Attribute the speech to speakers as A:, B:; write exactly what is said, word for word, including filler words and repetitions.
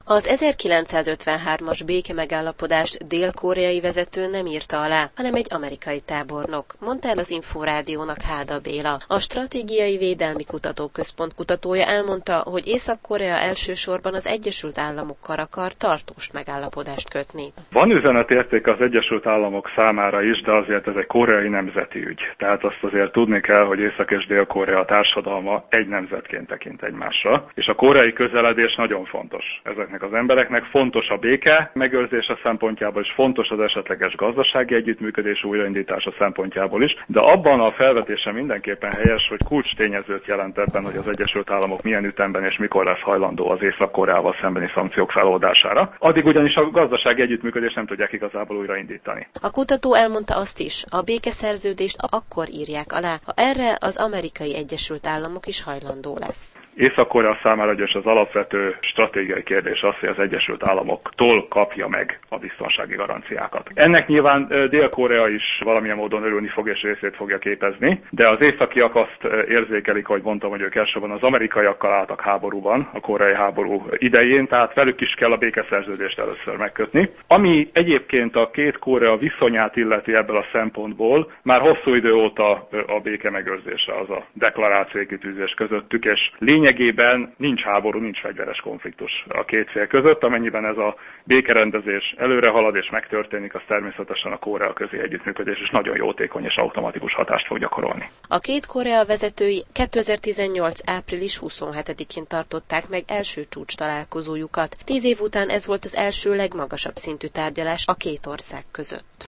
A: Az ezerkilencszázötvenhármas békemegállapodást dél-koreai vezető nem írta alá, hanem egy amerikai tábornok, mondta el az Inforádiónak Háda Béla. A Stratégiai Védelmi Kutatóközpont kutatója elmondta, hogy Észak-Korea elsősorban az Egyesült Államokkal akar tartós megállapodást kötni.
B: Van üzenetérték az Egyesült Államok számára is, de azért ez egy koreai nemzeti ügy. Tehát azt azért tudni kell, hogy Észak- és Dél-Korea társadalma egy nemzetként tekint egymásra, és a koreai közeledés nagyon fontos. Ezeknek az embereknek fontos a béke megőrzése szempontjából, és fontos az esetleges gazdasági együttműködés újraindítása szempontjából is, de abban a felvetése mindenképpen helyes, hogy kulcstényezőt jelent ebben, hogy az Egyesült Államok milyen ütemben és mikor lesz hajlandó az Észak-Koreával szembeni szankciók feloldására. Addig ugyanis a gazdasági együttműködést nem tudják igazából újraindítani.
A: A kutató elmondta azt is, a békeszerződést akkor írják alá, ha erre az Amerikai Egyesült Államok is hajlandó lesz.
B: Észak-Korea számára ugyanis az alapvető stratégiai kérdés az, hogy az Egyesült Államoktól kapja meg a biztonsági garanciákat. Ennek nyilván Dél-Korea is valamilyen módon örülni fog és részét fogja képezni, de az északiak azt érzékelik, ahogy mondtam, hogy ők elsősorban az amerikaiakkal álltak háborúban, a koreai háború idején, tehát velük is kell a békeszerződést először megkötni. Ami egyébként a két Korea viszonyát illeti ebből a szempontból, már hosszú idő óta a béke megőrzése az a deklarációkitűzés közöttük, és lényegében nincs háború, nincs fegyveres konfliktus a két fél között, amennyiben ez a békerendezés előre halad és megtörténik, az természetesen a Korea közi együttműködés is nagyon jótékony és automatikus hatást fog gyakorolni.
A: A két Korea vezetői kétezer-tizennyolc április huszonhetedikén tartották meg első csúcs találkozójukat. Tíz év után ez volt az első legmagasabb szintű tárgyalás a két ország között.